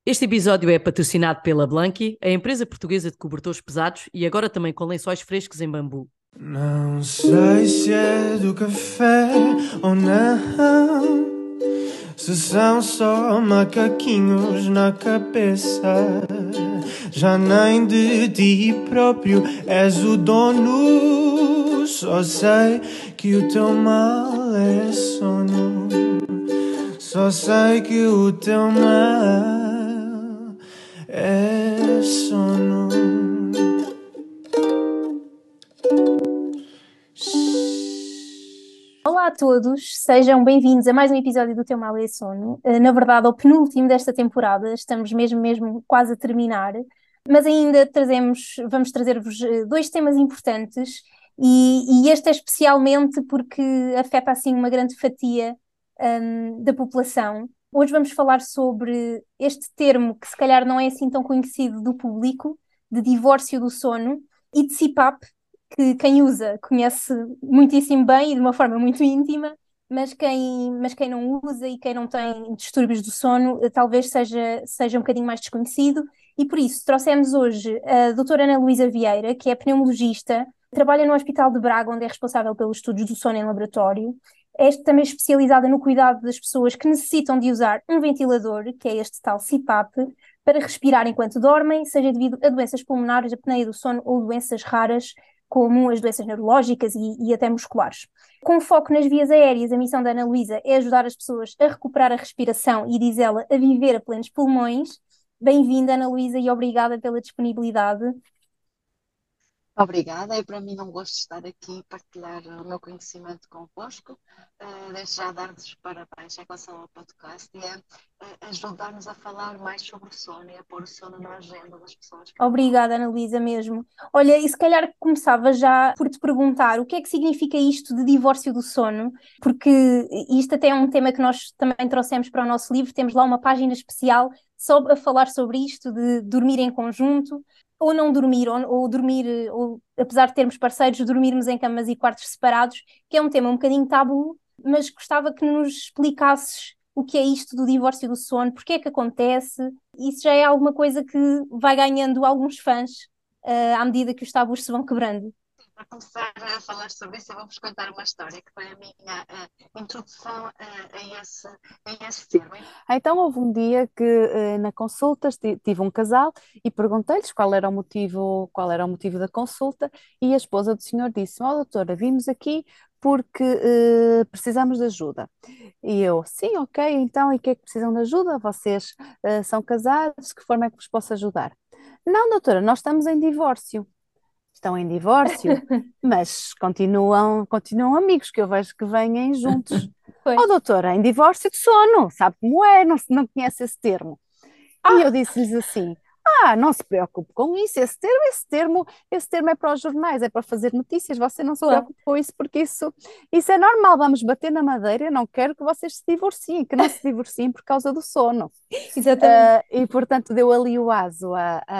Este episódio é patrocinado pela Blanqui, a empresa portuguesa de cobertores pesados e agora também com lençóis frescos em bambu. Não sei se é do café ou não, se são só macaquinhos na cabeça. Já nem de ti próprio és o dono. Só sei que o teu mal é sono. Só sei que o teu mal é sono. Olá a todos, sejam bem-vindos a mais um episódio do Teu Mal é Sono. Na verdade, ao penúltimo desta temporada, estamos mesmo quase a terminar, mas ainda vamos trazer-vos dois temas importantes e este é especialmente porque afeta assim uma grande fatia da população. Hoje vamos falar sobre este termo que se calhar não é assim tão conhecido do público, de divórcio do sono e de CPAP, que quem usa conhece muitíssimo bem e de uma forma muito íntima, mas quem não usa e quem não tem distúrbios do sono, talvez seja um bocadinho mais desconhecido. E por isso trouxemos hoje a doutora Ana Luísa Vieira, que é pneumologista, trabalha no Hospital de Braga, onde é responsável pelos estudos do sono em laboratório. É também especializada no cuidado das pessoas que necessitam de usar um ventilador, que é este tal CPAP, para respirar enquanto dormem, seja devido a doenças pulmonares, apneia do sono ou doenças raras, como as doenças neurológicas e até musculares. Com foco nas vias aéreas, a missão da Ana Luísa é ajudar as pessoas a recuperar a respiração e, diz ela, a viver a plenos pulmões. Bem-vinda, Ana Luísa, e obrigada pela disponibilidade. Obrigada, é para mim um gosto estar aqui e partilhar o meu conhecimento convosco. Desde já dar-vos os parabéns em relação ao podcast e ajudar-nos a falar mais sobre o sono e a pôr o sono na agenda das pessoas. Obrigada, Ana Luísa, mesmo. Olha, e se calhar começava já por te perguntar o que é que significa isto de divórcio do sono, porque isto até é um tema que nós também trouxemos para o nosso livro, temos lá uma página especial só a falar sobre isto, de dormir em conjunto, ou não dormir, ou dormir, ou apesar de termos parceiros, dormirmos em camas e quartos separados, que é um tema um bocadinho tabu, mas gostava que nos explicasses o que é isto do divórcio do sono, porque é que acontece. Isso já é alguma coisa que vai ganhando alguns fãs, à medida que os tabus se vão quebrando. Para começar a falar sobre isso, eu vou-vos contar uma história que foi a minha introdução a esse termo. Então houve um dia que na consulta tive um casal e perguntei-lhes qual era o motivo da consulta e a esposa do senhor disse: "Ó doutora, vimos aqui porque precisamos de ajuda." E eu: "Sim, ok, então e o que é que precisam de ajuda? Vocês são casados, de que forma é que vos posso ajudar?" "Não, doutora, nós estamos em divórcio." "Estão em divórcio, mas continuam amigos, que eu vejo que vêm juntos." "Oh, Pois. doutora, em divórcio de sono, sabe como é? Não, não conhece esse termo." E eu Ah, disse-lhes assim: "Não se preocupe com isso, esse termo é para os jornais, é para fazer notícias, você não se claro, preocupe com isso, porque isso é normal, vamos bater na madeira, eu não quero que vocês se divorciem, que não se divorciem por causa do sono." exatamente. E portanto deu ali o aso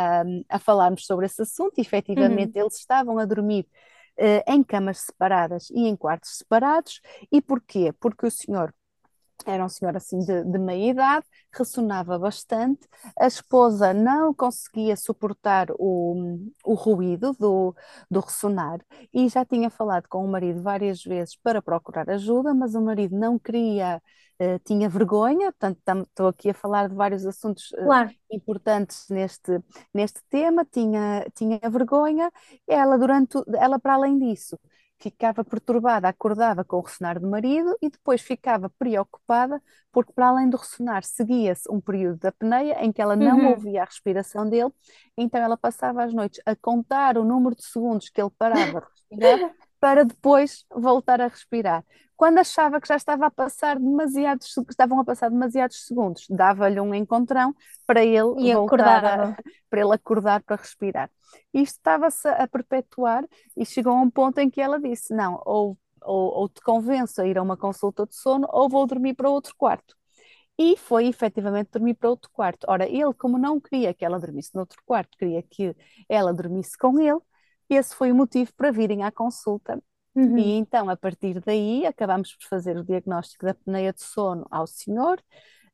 a falarmos sobre esse assunto, e efetivamente Uhum. eles estavam a dormir em camas separadas e em quartos separados. E porquê? Porque o senhor era um senhor assim de meia idade, ressonava bastante, a esposa não conseguia suportar o ruído do ressonar e já tinha falado com o marido várias vezes para procurar ajuda, mas o marido não queria, tinha vergonha. Portanto, estou aqui a falar de vários assuntos Claro. importantes neste tema, tinha vergonha. Ela, para além disso, ficava perturbada, acordava com o ressonar do marido e depois ficava preocupada porque, para além do ressonar, seguia-se um período da apneia em que ela não Uhum. ouvia a respiração dele. Então ela passava as noites a contar o número de segundos que ele parava de respirar para depois voltar a respirar. Quando achava que já estavam a passar demasiados segundos, dava-lhe um encontrão para ele E voltar acordava. para ele acordar para respirar. Isto estava-se a perpetuar e chegou a um ponto em que ela disse: "Não, ou te convenço a ir a uma consulta de sono, ou vou dormir para outro quarto." E foi efetivamente dormir para outro quarto. Ora, ele, como não queria que ela dormisse no outro quarto, queria que ela dormisse com ele, esse foi o motivo para virem à consulta. E Uhum. então, a partir daí, acabámos por fazer o diagnóstico da apneia de sono ao senhor.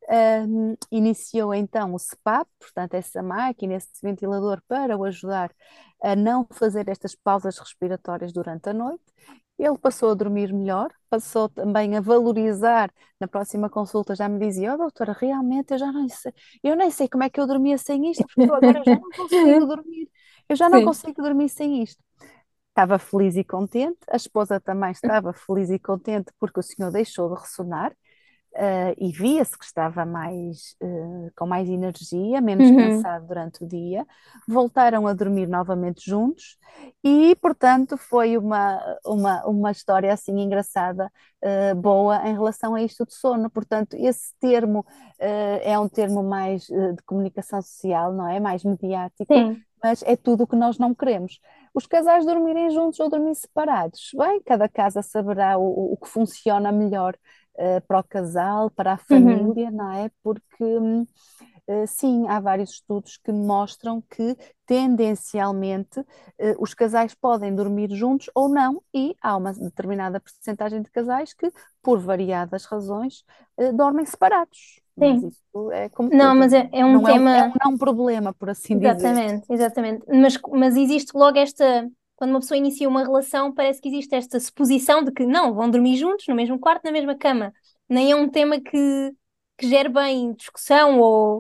Iniciou então o CPAP, portanto, essa máquina, esse ventilador para o ajudar a não fazer estas pausas respiratórias durante a noite. Ele passou a dormir melhor, passou também a valorizar. Na próxima consulta já me dizia: Oh, doutora, realmente eu nem sei como é que eu dormia sem isto, porque agora eu já não consigo dormir, eu já não Sim. consigo dormir sem isto. Estava feliz e contente, a esposa também estava feliz e contente porque o senhor deixou de ressonar. E via-se que estava com mais energia, menos Uhum. cansado durante o dia. Voltaram a dormir novamente juntos e, portanto, foi uma história assim engraçada, boa em relação a isto de sono. Portanto, esse termo é um termo mais de comunicação social, não é? Mais mediático. Sim. Mas é tudo o que nós não queremos. Os casais dormirem juntos ou dormir separados. Bem, cada casa saberá o que funciona melhor para o casal, para a Uhum. família, não é? Porque sim, há vários estudos que mostram que tendencialmente os casais podem dormir juntos ou não, e há uma determinada percentagem de casais que, por variadas razões, dormem separados. Mas Sim. isso é como Não, tudo, mas é um é um tema. não problema, por assim dizer. Exatamente, exatamente. Mas existe logo esta. Quando uma pessoa inicia uma relação, parece que existe esta suposição de que não, vão dormir juntos, no mesmo quarto, na mesma cama. Nem é um tema que gere bem discussão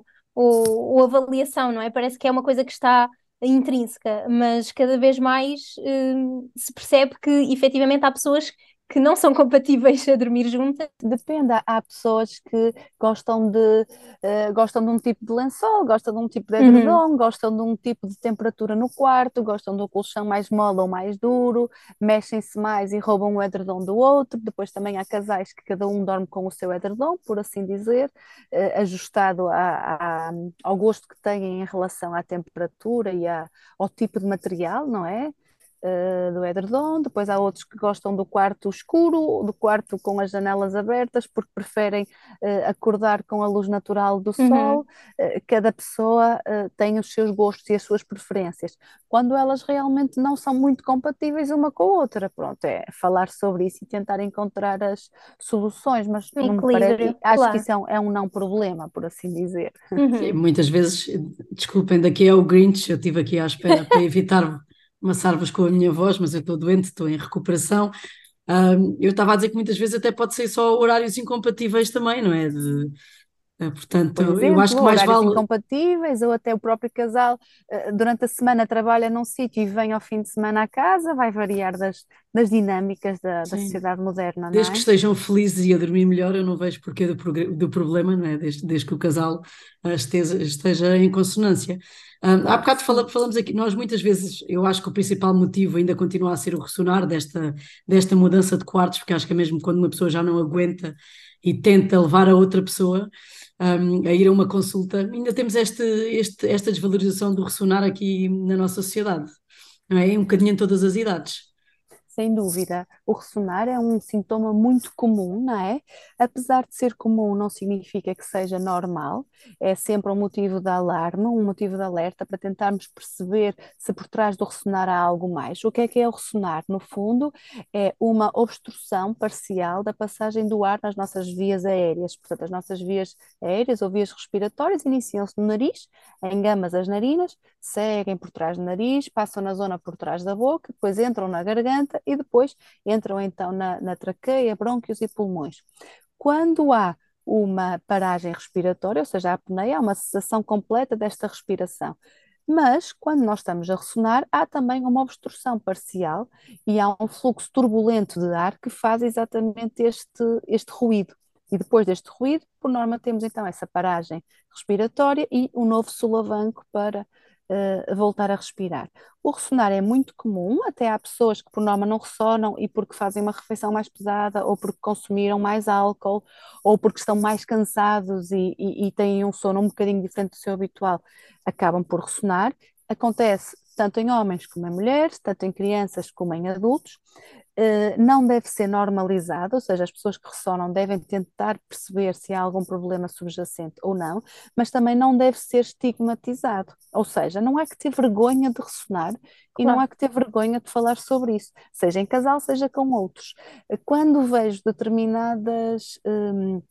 ou avaliação, não é? Parece que é uma coisa que está intrínseca, mas cada vez mais se percebe que efetivamente há pessoas que não são compatíveis a dormir juntas. Depende, há pessoas que gostam de um tipo de lençol, gostam de um tipo de Uhum, edredom, gostam de um tipo de temperatura no quarto, gostam do colchão mais mole ou mais duro, mexem-se mais e roubam o edredom do outro. Depois também há casais que cada um dorme com o seu edredom, por assim dizer, ajustado ao gosto que têm em relação à temperatura e ao tipo de material, não é? Do edredom, depois há outros que gostam do quarto escuro, do quarto com as janelas abertas, porque preferem acordar com a luz natural do uhum. sol. Cada pessoa tem os seus gostos e as suas preferências. Quando elas realmente não são muito compatíveis uma com a outra, pronto, é falar sobre isso e tentar encontrar as soluções, mas Um não me parece, equilíbrio, acho que claro. isso é um não problema, por assim dizer. Sim, Uhum. muitas vezes, desculpem, daqui é o Grinch, eu estive aqui à espera para evitar amassar-vos com a minha voz, mas eu estou doente, estou em recuperação. Eu estava a dizer que muitas vezes até pode ser só horários incompatíveis também, não é? Por Portanto, eu acho exemplo, que mais horários vale. incompatíveis, ou até o próprio casal durante a semana trabalha num sítio e vem ao fim de semana à casa, vai variar das dinâmicas da Sim, sociedade moderna, não desde que é? estejam felizes e a dormir melhor, eu não vejo porquê do problema, não é? Desde que o casal esteja em consonância. Há Claro que bocado sim. falamos aqui, nós muitas vezes, eu acho que o principal motivo ainda continua a ser o ressonar desta mudança de quartos, porque acho que é mesmo quando uma pessoa já não aguenta e tenta levar a outra pessoa, a ir a uma consulta, ainda temos esta desvalorização do ressonar aqui na nossa sociedade, não é? Um bocadinho em todas as idades. Sem dúvida, o ressonar é um sintoma muito comum, não é? Apesar de ser comum, não significa que seja normal, é sempre um motivo de alarme, um motivo de alerta para tentarmos perceber se por trás do ressonar há algo mais. O que é o ressonar? No fundo, é uma obstrução parcial da passagem do ar nas nossas vias aéreas. Portanto, as nossas vias aéreas ou vias respiratórias iniciam-se no nariz, em gamas as narinas, seguem por trás do nariz, passam na zona por trás da boca, depois entram na garganta e depois entram então na traqueia, brônquios e pulmões. Quando há uma paragem respiratória, ou seja, a apneia, há uma cessação completa desta respiração. Mas, quando nós estamos a ressonar, há também uma obstrução parcial e há um fluxo turbulento de ar que faz exatamente este ruído. E depois deste ruído, por norma, temos então essa paragem respiratória e um novo solavanco para voltar a respirar. O ressonar é muito comum, até há pessoas que por norma não ressonam e porque fazem uma refeição mais pesada ou porque consumiram mais álcool ou porque estão mais cansados e têm um sono um bocadinho diferente do seu habitual, acabam por ressonar. Acontece tanto em homens como em mulheres, tanto em crianças como em adultos. Não deve ser normalizado, ou seja, as pessoas que ressonam devem tentar perceber se há algum problema subjacente ou não, mas também não deve ser estigmatizado, ou seja, não há que ter vergonha de ressonar e não Claro. há que ter vergonha de falar sobre isso, seja em casal, seja com outros. Quando vejo determinadas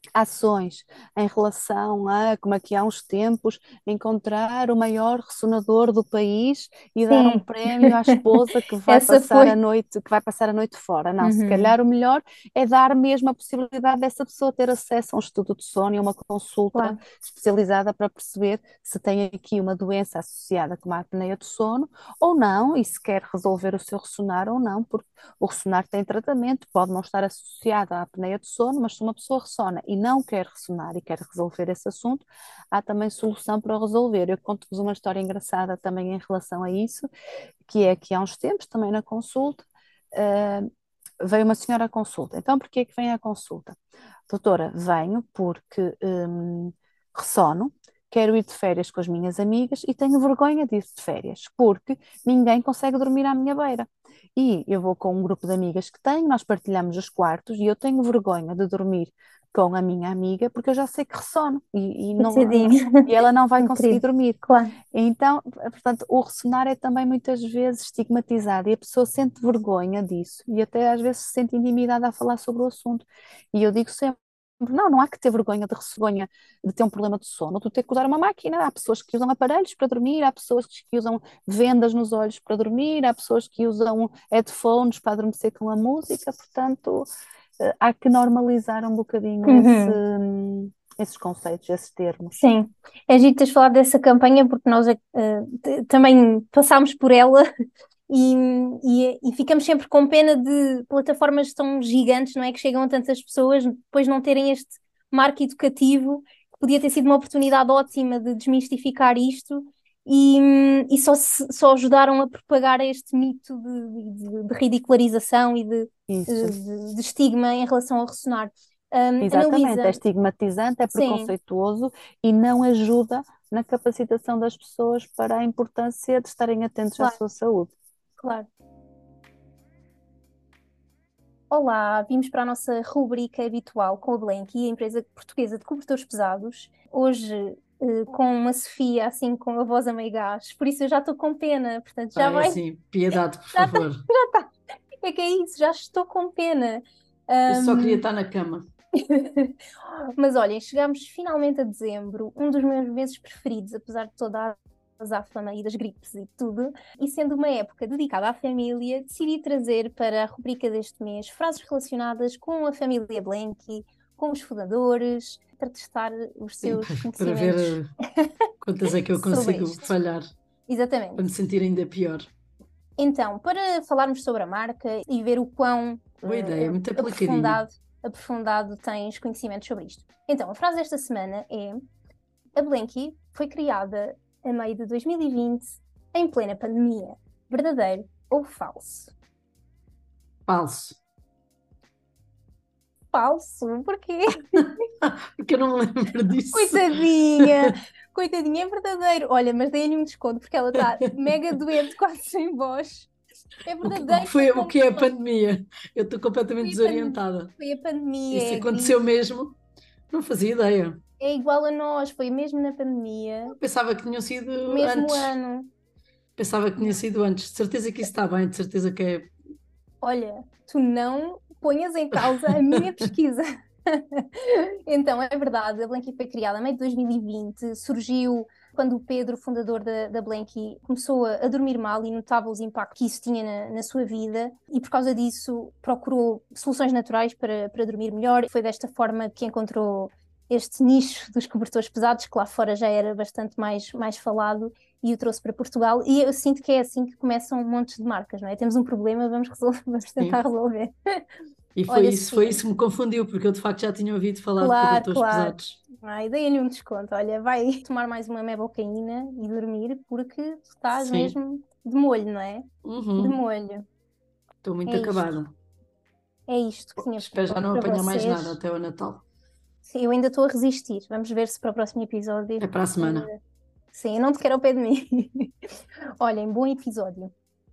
ações em relação a, como aqui há uns tempos, encontrar o maior ressonador do país e dar um Sim, prémio à esposa que vai essa passar a foi. noite, que vai passar a noite fora. Não, se Uhum, calhar o melhor é dar mesmo a possibilidade dessa pessoa ter acesso a um estudo de sono e a uma consulta claro. especializada para perceber se tem aqui uma doença associada com a apneia do sono ou não, e se quer resolver o seu ressonar ou não, porque o ressonar tem tratamento, pode não estar associado à apneia do sono, mas se uma pessoa ressona e não quer ressonar e quer resolver esse assunto, há também solução para o resolver. Eu conto-vos uma história engraçada também em relação a isso, que é que há uns tempos, também na consulta, uh, veio uma senhora à consulta. Então, porquê é que vem à consulta? Doutora, venho porque ressono, quero ir de férias com as minhas amigas e tenho vergonha de ir de férias, porque ninguém consegue dormir à minha beira. E eu vou com um grupo de amigas que tenho, nós partilhamos os quartos e eu tenho vergonha de dormir com a minha amiga porque eu já sei que ressono Coitadinho. e ela não vai conseguir Incrível. dormir. Claro. Então, portanto, o ressonar é também muitas vezes estigmatizado e a pessoa sente vergonha disso e até às vezes se sente intimidada a falar sobre o assunto. E eu digo sempre, não, não há que ter vergonha de ter um problema de sono, tu ter que usar uma máquina. Há pessoas que usam aparelhos para dormir, há pessoas que usam vendas nos olhos para dormir, há pessoas que usam headphones para adormecer com a música, portanto, há que normalizar um bocadinho Uhum. esses conceitos, esses termos. Sim, é giro teres falado dessa campanha porque nós também passámos por ela e, e ficamos sempre com pena de plataformas tão gigantes, não é? Que chegam a tantas pessoas, depois não terem este marco educativo, que podia ter sido uma oportunidade ótima de desmistificar isto e só ajudaram a propagar este mito de ridicularização e Isso. de estigma em relação ao ressonar. Ana Exatamente, é Luísa, estigmatizante, é sim, preconceituoso e não ajuda na capacitação das pessoas para a importância de estarem atentos à claro, sua saúde. claro. Olá, vimos para a nossa rubrica habitual com a Blanky, a empresa portuguesa de cobertores pesados. Hoje, com a Sofia, assim, com a voz a meio gás, por isso eu já estou com pena, portanto, já É vai, assim, piedade, por já está, favor. já está. É que é isso, já estou com pena. Eu só queria Ahm, estar na cama. Mas olhem, chegamos finalmente a dezembro, um dos meus meses preferidos, apesar de toda a azáfama e das gripes e tudo. E sendo uma época dedicada à família, decidi trazer para a rubrica deste mês frases relacionadas com a família Blanky, com os fundadores, para testar os Sim, seus para ver conhecimentos quantas é que eu sobre consigo isto. falhar para me Exatamente. sentir ainda pior. Então, para falarmos sobre a marca e ver o quão Boa ideia, muito aplicadinho. aprofundado tens conhecimentos sobre isto. Então, a frase desta semana é: a Blanky foi criada a meio de 2020, em plena pandemia. Verdadeiro ou falso? Falso. Falso? Porquê? Porque eu não me lembro disso. Coitadinha! Coitadinha, é verdadeiro. Olha, mas dei-lhe um desconto porque ela está mega doente, quase sem voz. É O que verdadeiro, foi foi, o que é a comprovado. pandemia? Eu estou completamente Foi a pandemia, desorientada. foi a pandemia, Isso é a aconteceu gripe. mesmo? Não fazia ideia. É igual a nós, foi mesmo na pandemia, Pensava que tinham sido no mesmo antes. ano. Pensava que tinha sido antes. De certeza que isso está bem, de certeza que é. Olha, tu não ponhas em causa a minha pesquisa. Então, é verdade, a Blanky foi criada em meio de 2020, surgiu quando o Pedro, fundador da Blanky, começou a dormir mal e notava os impactos que isso tinha na sua vida e por causa disso procurou soluções naturais para dormir melhor. Foi desta forma que encontrou este nicho dos cobertores pesados, que lá fora já era bastante mais falado, e o trouxe para Portugal. E eu sinto que é assim que começam um monte de marcas, não é? Temos um problema, vamos resolver, vamos tentar Sim. resolver. E Olha, foi Sofia, isso que me confundiu, porque eu de facto já tinha ouvido falar de claro, cobertores claro. pesados. Ai, dei-lhe um desconto. Olha, vai tomar mais uma mebocaína e dormir, porque tu estás Sim. mesmo de molho, não é? De Uhum. molho. Estou muito É isto. acabada. É isto que tinha Espero já não para apanhar mais nada vocês. até o Natal. Sim, eu ainda estou a resistir. Vamos ver se para o próximo episódio. É para a semana. Sim, eu não te quero ao pé de mim. Olhem, bom episódio.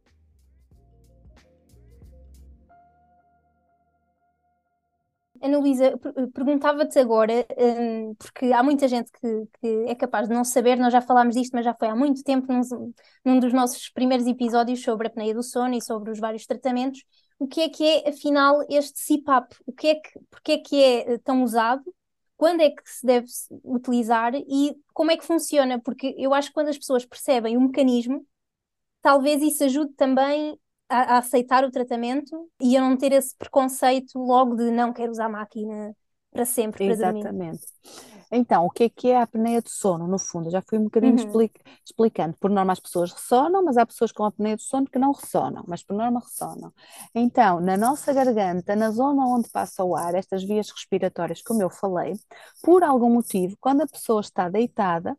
Ana Luísa, perguntava-te agora, porque há muita gente que é capaz de não saber, nós já falámos disto, mas já foi há muito tempo, num dos nossos primeiros episódios sobre a apneia do sono e sobre os vários tratamentos. O que é, afinal, este CPAP? Porque é que é tão usado? quando é que se deve utilizar e como é que funciona, porque eu acho que quando as pessoas percebem o mecanismo, talvez isso ajude também a aceitar o tratamento e a não ter esse preconceito logo de não quero usar máquina para sempre, para dormir. Exatamente. Então, o que é a apneia do sono? No fundo, eu já fui um bocadinho Uhum, explicando. Por norma, as pessoas ressonam, mas há pessoas com apneia do sono que não ressonam, mas por norma ressonam. Então, na nossa garganta, na zona onde passa o ar, estas vias respiratórias, como eu falei, por algum motivo, quando a pessoa está deitada,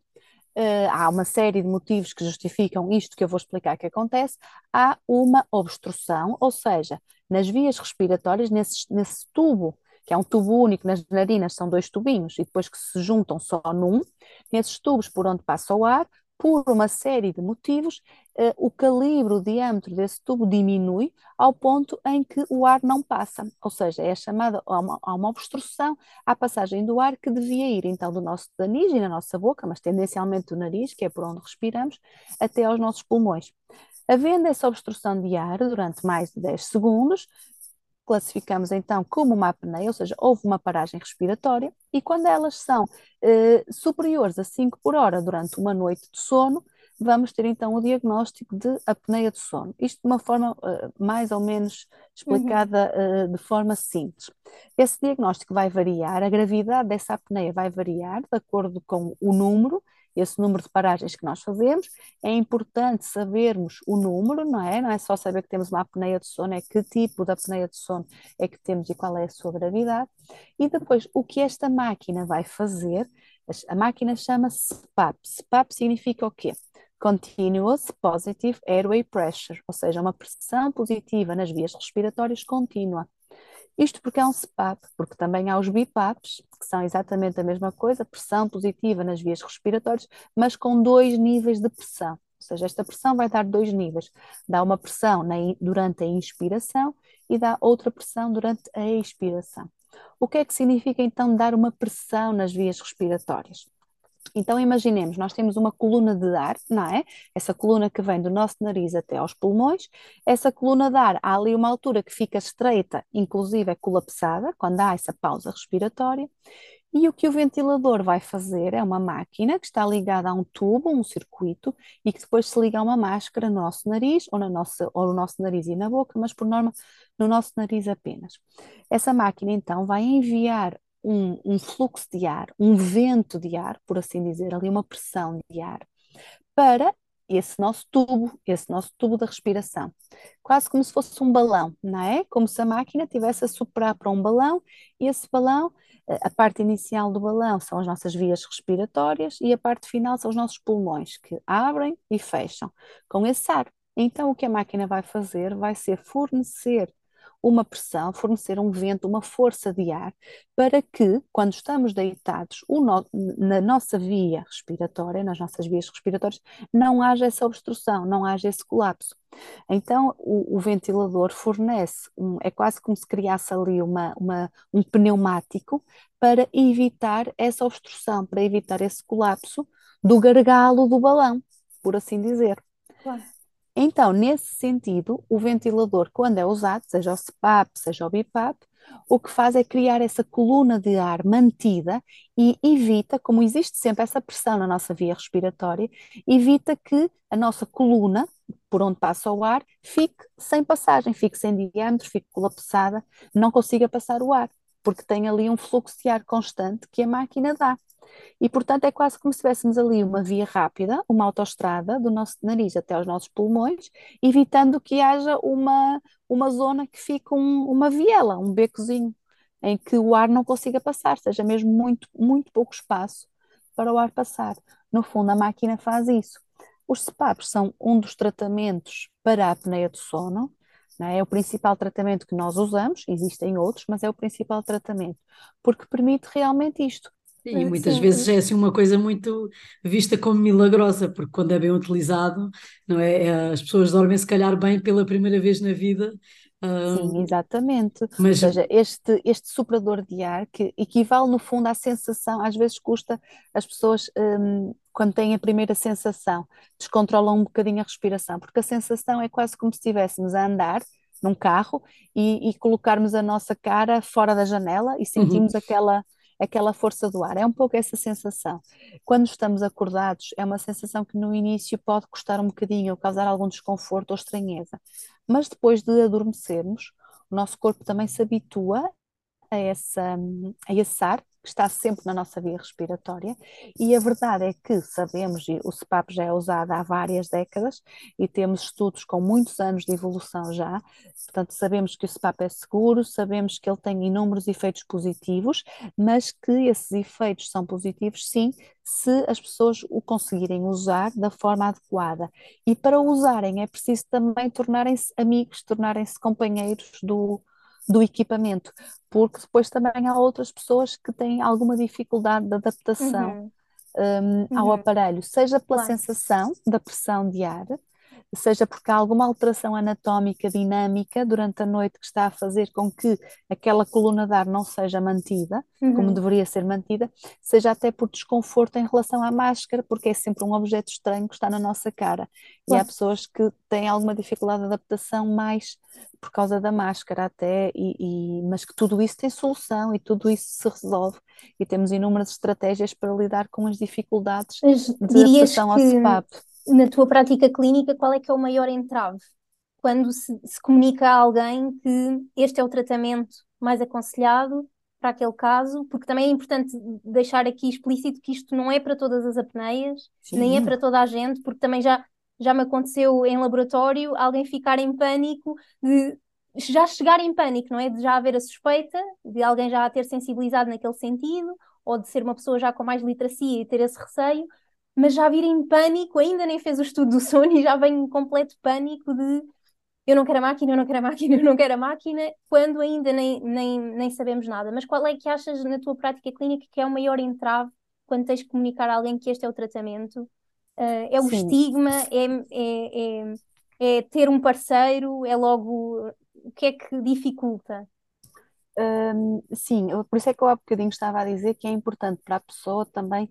há uma série de motivos que justificam isto que eu vou explicar que acontece. Há uma obstrução, ou seja, nas vias respiratórias, nesse tubo, que é um tubo único, nas narinas são dois tubinhos, e depois que se juntam só num, nesses tubos por onde passa o ar, por uma série de motivos, o calibre, o diâmetro desse tubo diminui ao ponto em que o ar não passa, ou seja, é chamada, há uma obstrução à passagem do ar que devia ir então do nosso nariz e na nossa boca, mas tendencialmente do nariz, que é por onde respiramos, até aos nossos pulmões. Havendo essa obstrução de ar durante mais de 10 segundos, classificamos então como uma apneia, ou seja, houve uma paragem respiratória, e quando elas são superiores a 5 por hora durante uma noite de sono, vamos ter então o diagnóstico de apneia do sono. Isto de uma forma mais ou menos uhum, explicada de forma simples. Esse diagnóstico vai variar, a gravidade dessa apneia vai variar de acordo com o número, esse número de paragens que nós fazemos. É importante sabermos o número, não é? Não é só saber que temos uma apneia de sono, é que tipo de apneia de sono é que temos e qual é a sua gravidade. E depois, o que esta máquina vai fazer? A máquina chama-se CPAP. CPAP significa o quê? Continuous Positive Airway Pressure, ou seja, uma pressão positiva nas vias respiratórias contínua. Isto porque é um CPAP, porque também há os BIPAPs, que são exatamente a mesma coisa, pressão positiva nas vias respiratórias, mas com dois níveis de pressão. Ou seja, esta pressão vai dar dois níveis. Dá uma pressão durante a inspiração e dá outra pressão durante a expiração. O que é que significa então dar uma pressão nas vias respiratórias? Então, imaginemos, nós temos uma coluna de ar, não é? Essa coluna que vem do nosso nariz até aos pulmões. Essa coluna de ar, há ali uma altura que fica estreita, inclusive é colapsada, quando há essa pausa respiratória. E o que o ventilador vai fazer é uma máquina que está ligada a um tubo, um circuito, e que depois se liga a uma máscara no nosso nariz, ou no nosso nariz e na boca, mas por norma no nosso nariz apenas. Essa máquina então vai enviar um fluxo de ar, um vento de ar, por assim dizer, ali uma pressão de ar, para esse nosso tubo da respiração. Quase como se fosse um balão, não é? Como se a máquina estivesse a soprar para um balão, e esse balão, a parte inicial do balão são as nossas vias respiratórias e a parte final são os nossos pulmões, que abrem e fecham com esse ar. Então, o que a máquina vai fazer vai ser fornecer uma pressão, fornecer um vento, uma força de ar, para que, quando estamos deitados, na nossa via respiratória, nas nossas vias respiratórias, não haja essa obstrução, não haja esse colapso. Então, o ventilador fornece, é quase como se criasse ali um pneumático para evitar essa obstrução, para evitar esse colapso do gargalo do balão, por assim dizer. claro. Então, nesse sentido, o ventilador, quando é usado, seja o CPAP, seja o BIPAP, o que faz é criar essa coluna de ar mantida e evita, como existe sempre essa pressão na nossa via respiratória, evita que a nossa coluna, por onde passa o ar, fique sem passagem, fique sem diâmetro, fique colapsada, não consiga passar o ar, porque tem ali um fluxo de ar constante que a máquina dá. E, portanto, é quase como se tivéssemos ali uma via rápida, uma autoestrada do nosso nariz até aos nossos pulmões, evitando que haja uma zona que fique uma viela, um becozinho, em que o ar não consiga passar, seja mesmo muito, muito pouco espaço para o ar passar. No fundo, a máquina faz isso. Os CPAPs são um dos tratamentos para a apneia do sono, não é? É o principal tratamento que nós usamos, existem outros, mas é o principal tratamento, porque permite realmente isto. E muitas Sim, vezes é assim uma coisa muito vista como milagrosa, porque quando é bem utilizado, não é? As pessoas dormem se calhar bem pela primeira vez na vida, Sim, hum, exatamente. Ou mas seja, este soprador de ar, que equivale no fundo à sensação, às vezes custa as pessoas, quando têm a primeira sensação, descontrolam um bocadinho a respiração, porque a sensação é quase como se estivéssemos a andar num carro e colocarmos a nossa cara fora da janela e uhum, sentimos aquela força do ar. É um pouco essa sensação. Quando estamos acordados, é uma sensação que no início pode custar um bocadinho ou causar algum desconforto ou estranheza, mas depois de adormecermos, o nosso corpo também se habitua a esse ar que está sempre na nossa via respiratória, e a verdade é que sabemos, e o CPAP já é usado há várias décadas, e temos estudos com muitos anos de evolução já, portanto sabemos que o CPAP é seguro, sabemos que ele tem inúmeros efeitos positivos, mas que esses efeitos são positivos sim, se as pessoas o conseguirem usar da forma adequada. E para o usarem é preciso também tornarem-se amigos, tornarem-se companheiros do equipamento, porque depois também há outras pessoas que têm alguma dificuldade de adaptação Uhum, ao uhum, aparelho, seja pela claro. sensação da pressão de ar, seja porque há alguma alteração anatómica dinâmica durante a noite que está a fazer com que aquela coluna de ar não seja mantida, como Uhum, deveria ser mantida, seja até por desconforto em relação à máscara, porque é sempre um objeto estranho que está na nossa cara. E há claro. pessoas que têm alguma dificuldade de adaptação mais por causa da máscara até, mas que tudo isso tem solução e tudo isso se resolve. E temos inúmeras estratégias para lidar com as dificuldades Mas de dirias adaptação ao que CPAP. na tua prática clínica, qual é que é o maior entrave? Quando se comunica a alguém que este é o tratamento mais aconselhado para aquele caso, porque também é importante deixar aqui explícito que isto não é para todas as apneias, nem é Sim, para toda a gente, porque também já me aconteceu em laboratório alguém ficar em pânico de já chegar em pânico, não é? De já haver a suspeita, de alguém já ter sensibilizado naquele sentido, ou de ser uma pessoa já com mais literacia e ter esse receio, mas já vir em pânico, ainda nem fez o estudo do sono e já vem em completo pânico de eu não quero a máquina, eu não quero a máquina, eu não quero a máquina, quando ainda nem sabemos nada. Mas qual é que achas na tua prática clínica que é o maior entrave quando tens que comunicar a alguém que este é o tratamento? É o sim. estigma? É ter um parceiro? É logo o que é que dificulta? Sim, por isso é que eu há bocadinho estava a dizer que é importante para a pessoa também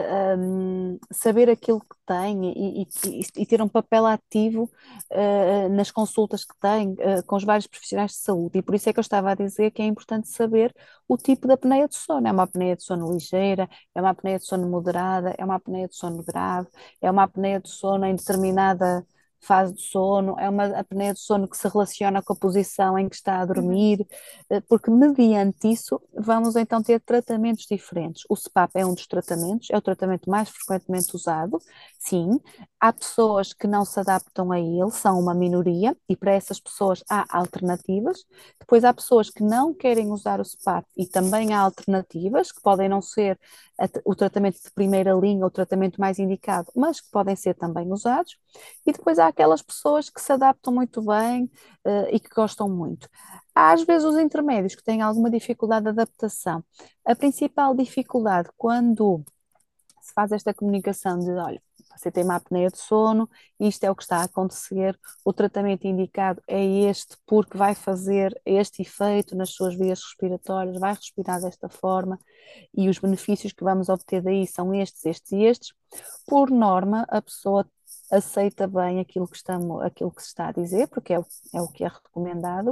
saber aquilo que tem e ter um papel ativo nas consultas que tem com os vários profissionais de saúde. E por isso é que eu estava a dizer que é importante saber o tipo de apneia de sono. É uma apneia de sono ligeira, é uma apneia de sono moderada, é uma apneia de sono grave, é uma apneia de sono em determinada fase de sono, é uma apneia de sono que se relaciona com a posição em que está a Uhum, dormir, porque mediante isso vamos então ter tratamentos diferentes. O CPAP é um dos tratamentos, é o tratamento mais frequentemente usado, sim. Há pessoas que não se adaptam a ele, são uma minoria, e para essas pessoas há alternativas. Depois há pessoas que não querem usar o CPAP e também há alternativas, que podem não ser o tratamento de primeira linha, o tratamento mais indicado, mas que podem ser também usados. E depois há aquelas pessoas que se adaptam muito bem, e que gostam muito. Há às vezes os intermédios que têm alguma dificuldade de adaptação. A principal dificuldade quando se faz esta comunicação de, olha, você tem uma apneia de sono, isto é o que está a acontecer, o tratamento indicado é este porque vai fazer este efeito nas suas vias respiratórias, vai respirar desta forma e os benefícios que vamos obter daí são estes, estes e estes. Por norma, a pessoa aceita bem aquilo que se está a dizer, porque é o que é recomendado.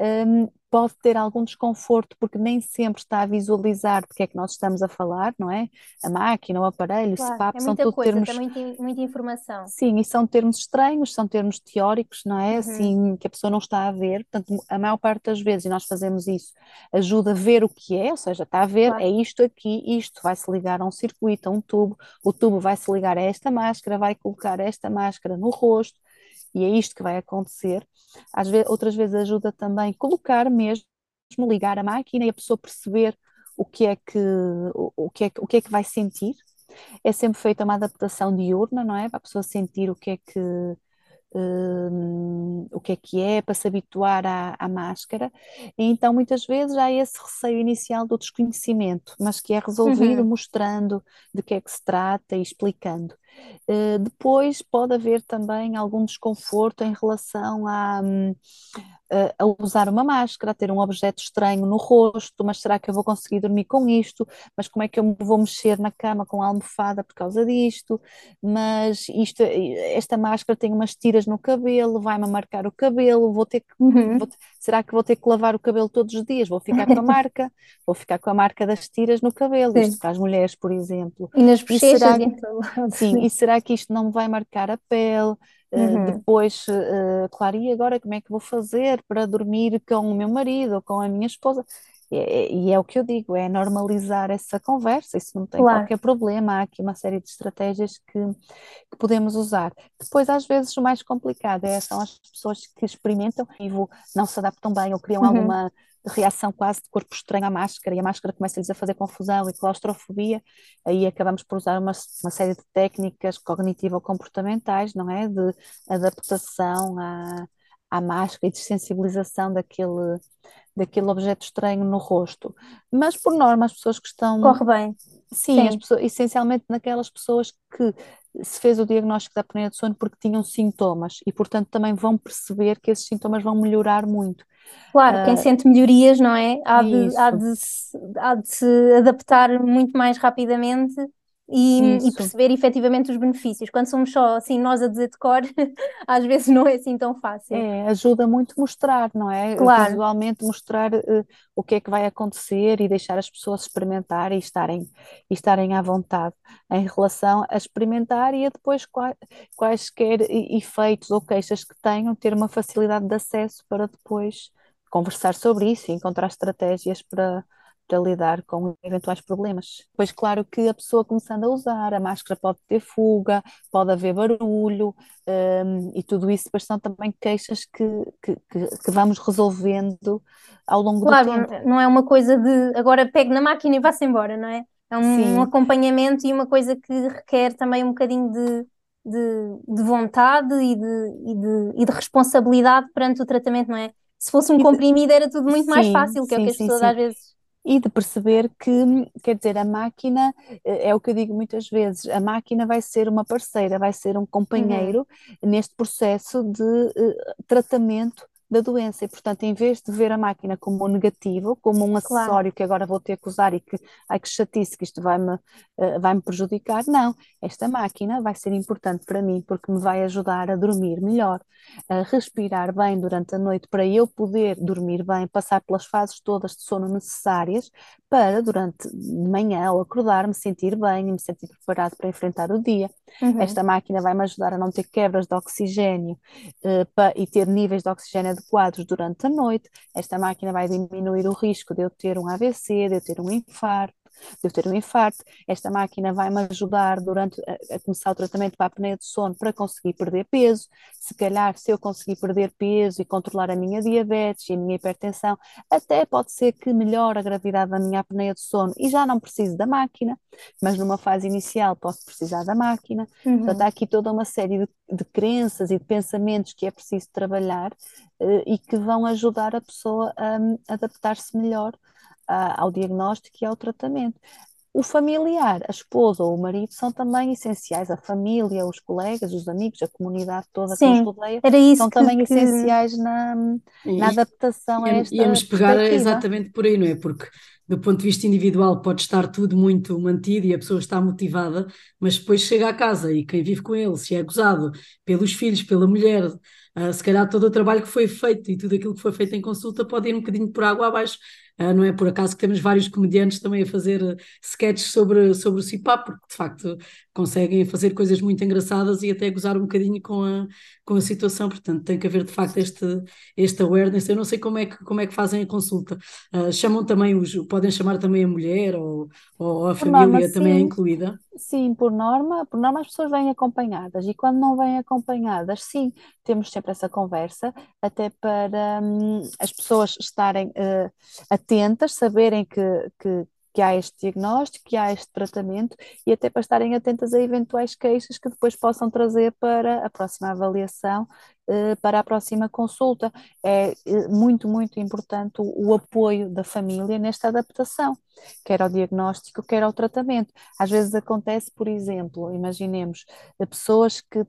Pode ter algum desconforto, porque nem sempre está a visualizar de que é que nós estamos a falar, não é? A máquina, o aparelho, o claro, é CPAP, são muita tudo coisa, tem termos. muita informação. Sim, e são termos estranhos, são termos teóricos, não é? Uhum, Assim, que a pessoa não está a ver. Portanto, a maior parte das vezes, e nós fazemos isso, ajuda a ver o que é, ou seja, está a ver, é claro. isto aqui, isto vai-se ligar a um circuito, a um tubo, o tubo vai-se ligar a esta máscara, vai colocar esta máscara no rosto, e é isto que vai acontecer. Às vezes, outras vezes ajuda também colocar mesmo, ligar a máquina e a pessoa perceber o que é que, o que é que vai sentir. É sempre feita uma adaptação diurna, não é? Para a pessoa sentir o que é, para se habituar à máscara. E então, muitas vezes, há esse receio inicial do desconhecimento, mas que é resolvido Uhum. mostrando de que é que se trata e explicando. Depois pode haver também algum desconforto em relação a usar uma máscara, a ter um objeto estranho no rosto, mas será que eu vou conseguir dormir com isto? Mas como é que eu me vou mexer na cama com a almofada por causa disto? Mas esta máscara tem umas tiras no cabelo, vai-me marcar o cabelo, Uhum. será que vou ter que lavar o cabelo todos os dias? Vou ficar com a marca das tiras no cabelo, isto Sim. para as mulheres, por exemplo. E nas E bochechas será e em todo lado, Sim, sim. e será que isto não me vai marcar a pele? Uhum. Depois, claro, e agora como é que vou fazer para dormir com o meu marido ou com a minha esposa? E é o que eu digo, é normalizar essa conversa, isso não tem Claro. qualquer problema, há aqui uma série de estratégias que podemos usar. Depois, às vezes, o mais complicado são as pessoas que experimentam e não se adaptam bem ou criam Uhum. alguma reação quase de corpo estranho à máscara e a máscara começa-lhes a fazer confusão e claustrofobia, aí acabamos por usar uma série de técnicas cognitivo-comportamentais, não é? De adaptação à máscara e de sensibilização daquele objeto estranho no rosto. Mas, por norma, as pessoas que estão. Corre bem. Sim, Sim. essencialmente naquelas pessoas que se fez o diagnóstico da apneia do sono porque tinham sintomas e, portanto, também vão perceber que esses sintomas vão melhorar muito. Claro, quem Ah, sente melhorias, não é? isso, Há de se adaptar muito mais rapidamente e isso. perceber efetivamente os benefícios. Quando somos só assim nós a dizer de cor, às vezes não é assim tão fácil. Ajuda muito mostrar, não é? Claro, Visualmente mostrar o que é que vai acontecer e deixar as pessoas experimentar e estarem à vontade em relação a experimentar e a depois quaisquer efeitos ou queixas que tenham, ter uma facilidade de acesso para depois conversar sobre isso e encontrar estratégias para lidar com eventuais problemas. Pois claro que a pessoa começando a usar, a máscara pode ter fuga, pode haver barulho, e tudo isso depois são também queixas que vamos resolvendo ao longo do claro, tempo. não é uma coisa de agora pegue na máquina e vá-se embora, não é? É um Sim, acompanhamento e uma coisa que requer também um bocadinho de vontade e de responsabilidade perante o tratamento, não é? Se fosse um e de- comprimido era tudo muito mais sim, fácil, que é o sim, que as sim, pessoas sim. às vezes. E de perceber que, quer dizer, a máquina, é o que eu digo muitas vezes, a máquina vai ser uma parceira, vai ser um Uhum, companheiro neste processo de tratamento da doença. E, portanto, em vez de ver a máquina como um negativo, como um claro. acessório que agora vou ter que usar e que, ai que chatice, que isto vai-me prejudicar, não. Esta máquina vai ser importante para mim porque me vai ajudar a dormir melhor, a respirar bem durante a noite para eu poder dormir bem, passar pelas fases todas de sono necessárias para durante de manhã ao acordar me sentir bem e me sentir preparado para enfrentar o dia. Uhum, Esta máquina vai me ajudar a não ter quebras de oxigênio e ter níveis de oxigênio adequados durante a noite. Esta máquina vai diminuir o risco de eu ter um AVC, de eu ter um infarto. De eu ter um infarto, esta máquina vai-me ajudar durante a começar o tratamento para a apneia do sono para conseguir perder peso. Se calhar, se eu conseguir perder peso e controlar a minha diabetes e a minha hipertensão, até pode ser que melhore a gravidade da minha apneia do sono e já não preciso da máquina, mas numa fase inicial posso precisar da máquina. Portanto, há uhum. aqui toda uma série de crenças e de pensamentos que é preciso trabalhar e que vão ajudar a pessoa a adaptar-se melhor ao diagnóstico e ao tratamento. O familiar, a esposa ou o marido são também essenciais, a família, os colegas, os amigos, a comunidade toda que nos Sim, rodeia, era isso são também essenciais na E, adaptação a íamos esta pegar perspectiva. exatamente por aí, não é? Porque do ponto de vista individual pode estar tudo muito mantido e a pessoa está motivada, mas depois chega à casa e quem vive com ele, se é gozado pelos filhos, pela mulher, se calhar todo o trabalho que foi feito e tudo aquilo que foi feito em consulta pode ir um bocadinho por água abaixo. Não é por acaso que temos vários comediantes também a fazer sketches sobre o CIPAP, porque de facto conseguem fazer coisas muito engraçadas e até gozar um bocadinho com a situação, portanto tem que haver de facto este awareness. Eu não sei como é que fazem a consulta. Chamam também podem chamar também a mulher ou a Por norma, família também é sim. incluída. Sim, por norma as pessoas vêm acompanhadas e quando não vêm acompanhadas, sim, temos sempre essa conversa, até para as pessoas estarem atentas, saberem que há este diagnóstico, que há este tratamento e até para estarem atentas a eventuais queixas que depois possam trazer para a próxima avaliação para a próxima consulta. É muito, muito importante o apoio da família nesta adaptação, quer ao diagnóstico, quer ao tratamento. Às vezes acontece, por exemplo, imaginemos, pessoas que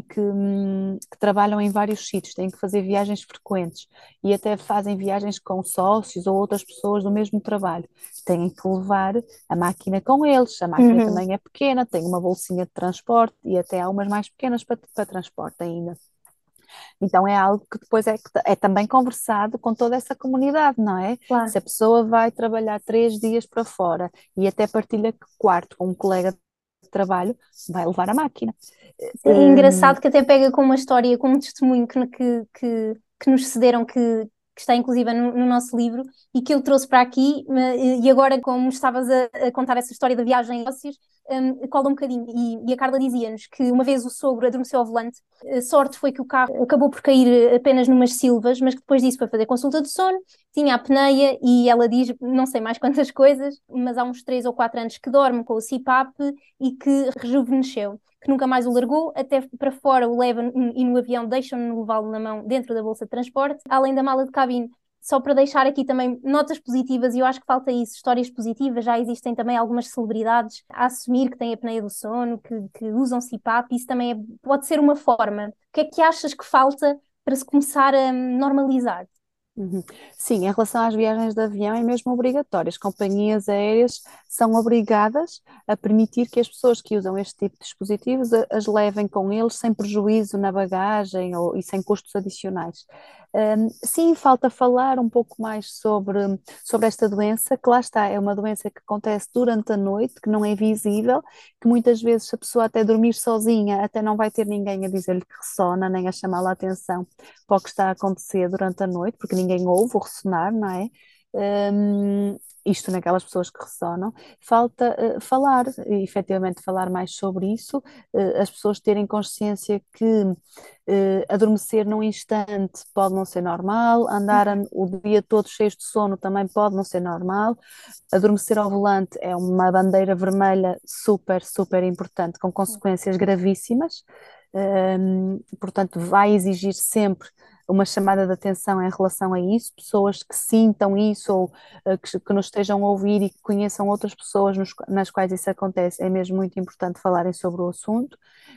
que trabalham em vários sítios, têm que fazer viagens frequentes e até fazem viagens com sócios ou outras pessoas do mesmo trabalho. Têm que levar a máquina com eles. A máquina Uhum. também é pequena, tem uma bolsinha de transporte e até há umas mais pequenas para transporte ainda. Então é algo que depois é também conversado com toda essa comunidade, não é? Claro. Se a pessoa vai trabalhar 3 dias para fora e até partilha quarto com um colega de trabalho, vai levar a máquina. É Hum, engraçado que até pega com uma história, com um testemunho que nos cederam, que está inclusive no nosso livro, e que eu trouxe para aqui, e agora, como estavas a contar essa história da viagem em ócios, cola um bocadinho. E a Carla dizia-nos que uma vez o sogro adormeceu ao volante, a sorte foi que o carro acabou por cair apenas numas silvas, mas que depois disso foi fazer consulta de sono, tinha a apneia, e ela diz, não sei mais quantas coisas, mas há uns 3 ou 4 anos que dorme com o CPAP e que rejuvenesceu, que nunca mais o largou, até para fora o leva e no avião deixam-no levá-lo na mão dentro da bolsa de transporte, além da mala de cabine. Só para deixar aqui também notas positivas, e eu acho que falta isso, histórias positivas. Já existem também algumas celebridades a assumir que têm apneia do sono, que usam CPAP, isso também pode ser uma forma. O que é que achas que falta para se começar a normalizar? Uhum. Sim, em relação às viagens de avião é mesmo obrigatório. As companhias aéreas são obrigadas a permitir que as pessoas que usam este tipo de dispositivos as levem com eles sem prejuízo na bagagem e sem custos adicionais. Sim, falta falar um pouco mais sobre esta doença, que lá está, é uma doença que acontece durante a noite, que não é visível, que muitas vezes se a pessoa até dormir sozinha, até não vai ter ninguém a dizer-lhe que ressona, nem a chamá-la a atenção para o que está a acontecer durante a noite, porque ninguém ouve o ressonar, não é? Isto naquelas pessoas que ressonam, falta falar, efetivamente falar mais sobre isso, as pessoas terem consciência que adormecer num instante pode não ser normal, andar o dia todo cheio de sono também pode não ser normal, adormecer ao volante é uma bandeira vermelha super, super importante, com consequências gravíssimas. Portanto, vai exigir sempre uma chamada de atenção em relação a isso, pessoas que sintam isso ou que nos estejam a ouvir e que conheçam outras pessoas nas quais isso acontece, é mesmo muito importante falarem sobre o assunto.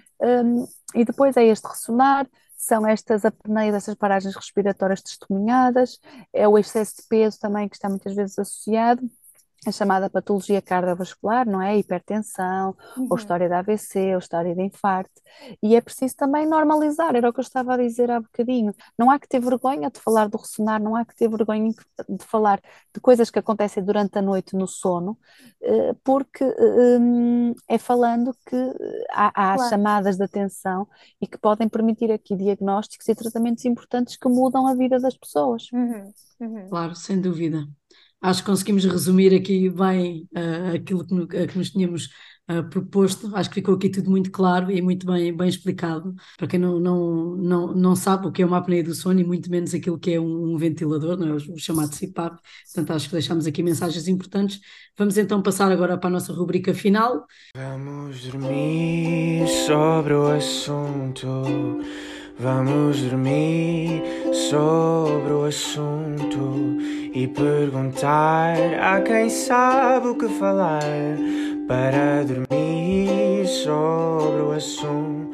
E depois é este ressonar, são estas apneias, estas paragens respiratórias testemunhadas, é o excesso de peso também que está muitas vezes associado, a chamada patologia cardiovascular, não é? Hipertensão, ou Uhum. história de AVC, ou história de infarto. E é preciso também normalizar, era o que eu estava a dizer há bocadinho. Não há que ter vergonha de falar do ressonar, não há que ter vergonha de falar de coisas que acontecem durante a noite no sono, porque é falando que há Claro. chamadas de atenção e que podem permitir aqui diagnósticos e tratamentos importantes que mudam a vida das pessoas. Uhum. Uhum. Claro, sem dúvida. Acho que conseguimos resumir aqui bem aquilo que nos tínhamos proposto. Acho que ficou aqui tudo muito claro e muito bem explicado. Para quem não sabe o que é uma apneia do sono e muito menos aquilo que é um ventilador, não é? O chamado CPAP. Portanto, acho que deixamos aqui mensagens importantes. Vamos então passar agora para a nossa rubrica final. Vamos dormir sobre o assunto. Vamos dormir sobre o assunto e perguntar a quem sabe o que falar para dormir sobre o assunto.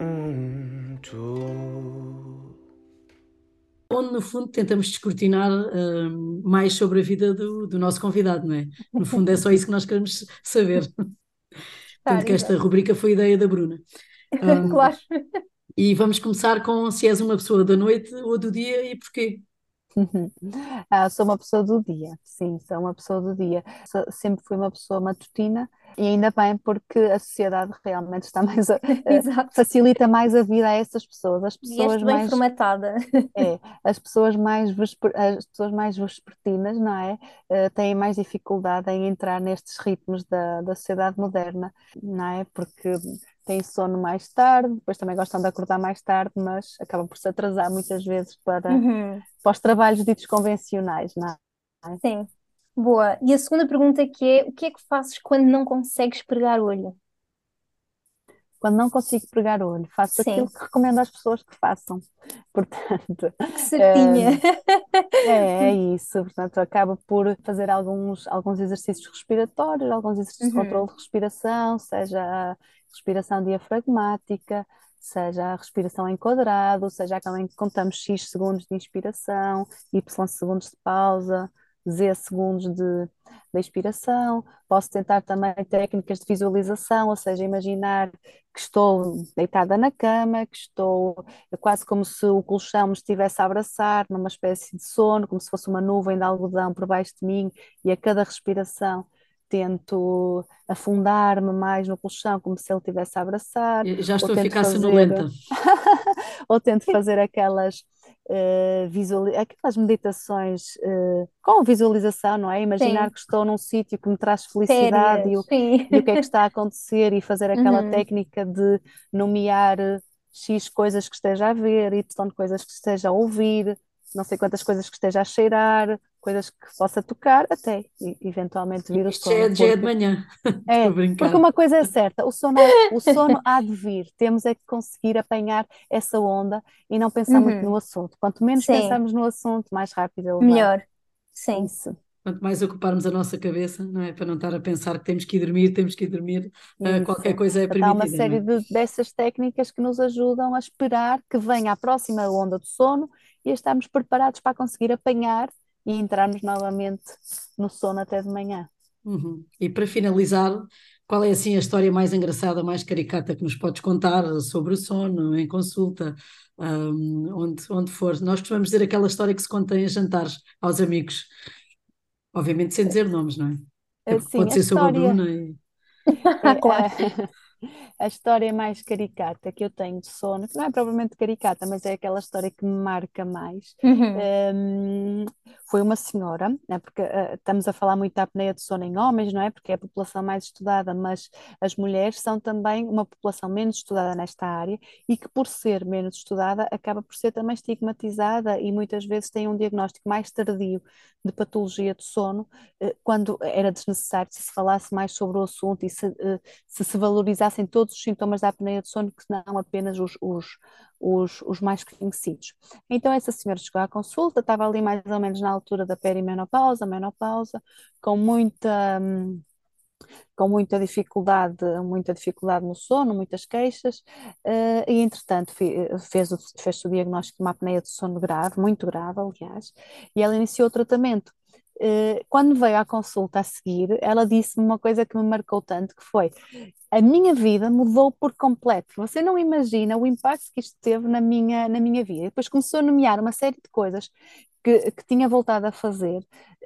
Onde, no fundo, tentamos descortinar mais sobre a vida do nosso convidado, não é? No fundo, é só isso que nós queremos saber. Tanto Claro, que esta exato. rubrica foi ideia da Bruna. Um, Claro. e vamos começar com se és uma pessoa da noite ou do dia e porquê. Uhum. Sou uma pessoa do dia, sim, sou uma pessoa do dia. Sempre fui uma pessoa matutina e ainda bem porque a sociedade realmente está Exato. facilita mais a vida a essas pessoas. Vieste bem formatada. As as pessoas mais vespertinas, não é? Têm mais dificuldade em entrar nestes ritmos da sociedade moderna, não é? Porque têm sono mais tarde, depois também gostam de acordar mais tarde, mas acabam por se atrasar muitas vezes Uhum. para os trabalhos ditos convencionais, não é? Sim. Boa. E a segunda pergunta que é: o que é que fazes quando não consegues pregar olho? quando não consigo pregar o olho, faço aquilo Sim, que recomendo às pessoas que façam. Portanto, que hum, certinha. é isso. Portanto, acabo por fazer alguns exercícios respiratórios, alguns exercícios de Uhum. controle de respiração, seja a respiração diafragmática, seja a respiração em quadrado, seja aquela em que contamos X segundos de inspiração, Y segundos de pausa, Z segundos de expiração. Posso tentar também técnicas de visualização, ou seja, imaginar que estou deitada na cama, que estou quase como se o colchão me estivesse a abraçar, numa espécie de sono, como se fosse uma nuvem de algodão por baixo de mim, e a cada respiração tento afundar-me mais no colchão, como se ele estivesse a abraçar, Eu já ou estou a tento ficar fazer, sonolenta. ou tento fazer aquelas meditações com visualização, não é? Imaginar Sim, que estou num sítio que me traz felicidade sérias, sim. e o que é que está a acontecer e fazer aquela Uhum. técnica de nomear X coisas que esteja a ver, Y coisas que esteja a ouvir, não sei quantas coisas que esteja a cheirar, coisas que possa tocar, até eventualmente vir o Isto sono, já é de manhã. Estou a porque brincar. uma coisa é certa, o sono há de vir, temos é que conseguir apanhar essa onda e não pensar muito Uhum. no assunto. Quanto menos Sim, pensarmos no assunto, mais rápido ele vai. melhor. Sim. Isso, Quanto mais ocuparmos a nossa cabeça, não é? Para não estar a pensar que temos que ir dormir, qualquer isso. coisa é Portanto, há uma permitida, não série é? dessas técnicas que nos ajudam a esperar que venha a próxima onda do sono e a estarmos preparados para conseguir apanhar e entrarmos novamente no sono até de manhã. Uhum. E para finalizar, qual é assim a história mais engraçada, mais caricata que nos podes contar sobre o sono, em consulta, onde for? Nós costumamos dizer aquela história que se conta em jantares aos amigos, obviamente sem dizer nomes, não é? Até porque Sim, pode a ser sobre a história Bruna e é, Claro. a história mais caricata que eu tenho de sono, que não é propriamente caricata, mas é aquela história que me marca mais, Uhum. hum, foi uma senhora, né, porque estamos a falar muito da apneia de sono em homens, não é? Porque é a população mais estudada, mas as mulheres são também uma população menos estudada nesta área e que, por ser menos estudada, acaba por ser também estigmatizada e muitas vezes tem um diagnóstico mais tardio de patologia do sono, quando era desnecessário se falasse mais sobre o assunto e se valorizassem todos os sintomas da apneia do sono, que não apenas os mais conhecidos. Então, essa senhora chegou à consulta, estava ali mais ou menos na altura da perimenopausa, menopausa, com muita dificuldade no sono, muitas queixas, e entretanto fez o diagnóstico de uma apneia de sono grave, muito grave, aliás, e ela iniciou o tratamento. Quando veio à consulta a seguir, ela disse-me uma coisa que me marcou tanto, que foi: a minha vida mudou por completo. Você não imagina o impacto que isto teve na minha vida. E depois começou a nomear uma série de coisas que tinha voltado a fazer,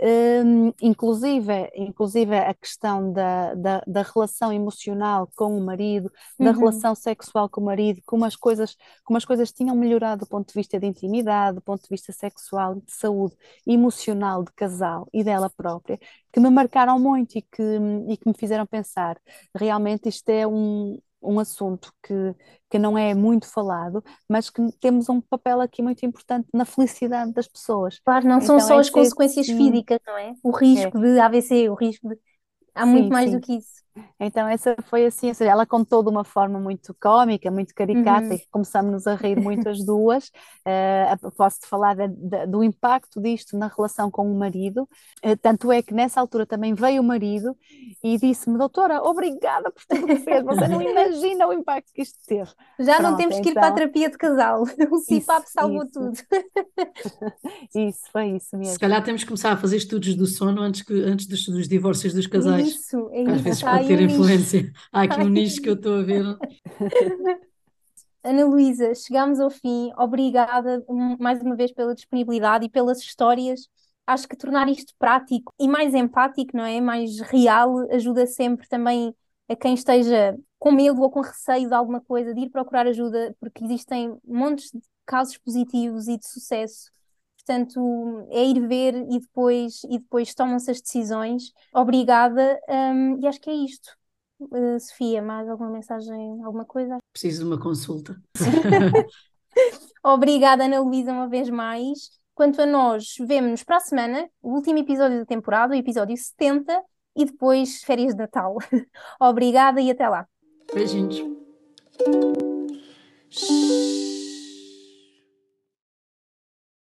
inclusive a questão da relação emocional com o marido, da Uhum. relação sexual com o marido, como as coisas tinham melhorado do ponto de vista de intimidade, do ponto de vista sexual, de saúde emocional de casal e dela própria, que me marcaram muito e que me fizeram pensar. Realmente isto é um assunto que não é muito falado, mas que temos um papel aqui muito importante na felicidade das pessoas. Claro, não são Então, só as essa é, consequências sim, físicas, não é? O é, risco de AVC, o risco de. Há muito sim, mais do sim. que isso. Então, essa foi assim, ou seja, ela contou de uma forma muito cómica, muito caricata, Uhum. e começamos-nos a rir muito as duas. Posso-te falar do impacto disto na relação com o marido. Tanto é que nessa altura também veio o marido e disse-me: doutora, obrigada por tudo o que fez, você não imagina o impacto que isto teve. Já não Pronto, temos que ir para a então, terapia de casal. O isso, CPAP salvou isso, tudo. isso, foi isso se mesmo. calhar temos que começar a fazer estudos do sono antes dos divórcios dos casais, É que às isso. vezes Está pode aí ter um nicho. influência. Há Está aqui um aí nicho um que eu nicho. estou a ver. Ana Luísa, chegamos ao fim. Obrigada mais uma vez pela disponibilidade e pelas histórias. Acho que tornar isto prático e mais empático, não é? Mais real, ajuda sempre também a quem esteja com medo ou com receio de alguma coisa, de ir procurar ajuda, porque existem montes de casos positivos e de sucesso. Portanto, é ir ver e depois tomam-se as decisões. Obrigada, e acho que é isto. Sofia, mais alguma mensagem, alguma coisa? Preciso de uma consulta. Obrigada, Ana Luísa, uma vez mais. Quanto a nós, vemo-nos para a semana, o último episódio da temporada, o episódio 70, e depois férias de Natal. Obrigada e até lá. Beijinhos.